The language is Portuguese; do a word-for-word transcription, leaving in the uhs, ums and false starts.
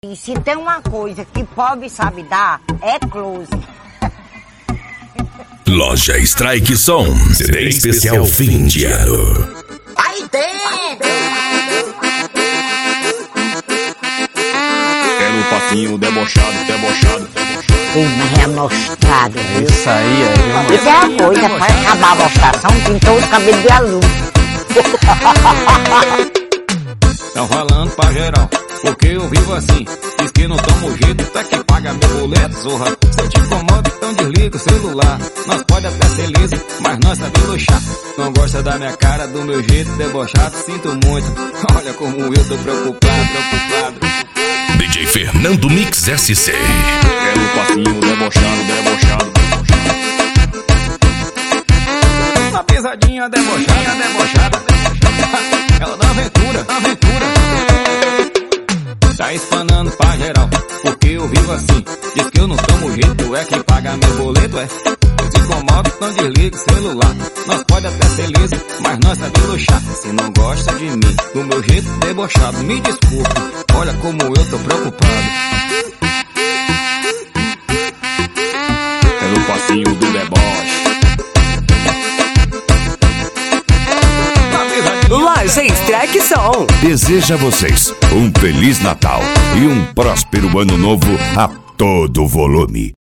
E se tem uma coisa que pobre sabe dar, é close. Loja Strike Som, C D especial fim de ano. Aí dentro! Quero um patinho debochado, debochado, debochado. Sim, mas é amostrado, viu? Isso aí é. Isso é a coisa, pra acabar a amostração, pintou os cabelos de azul. Tão falando pra geral, porque eu vivo assim. Diz que não tomo jeito, tá que paga meu boleto, zorra. Se eu te incomodo, então desliga o celular. Nós pode até ser liso, mas nós sabemos luxar. Não gosta da minha cara, do meu jeito debochado, sinto muito. Olha como eu tô preocupado, preocupado. D J Fernando Mix S C. Quero um passinho debochado, debochado, debochado. Uma pisadinha debochada, debochada, debochada. Ela dá aventura, dá aventura. Tá espanando pra geral, porque eu vivo assim. Diz que eu não tomo jeito, é quem paga meu boleto, é. Se incomoda, então desliga o celular. Nós pode até ser liso, mas nós sabemos luxar. Se não gosta de mim, do meu jeito debochado, me desculpe, olha como eu tô preocupado. Quero o passinho do deboche. Loja Strike Som Deseja a vocês um Feliz Natal e um próspero Ano Novo a todo volume.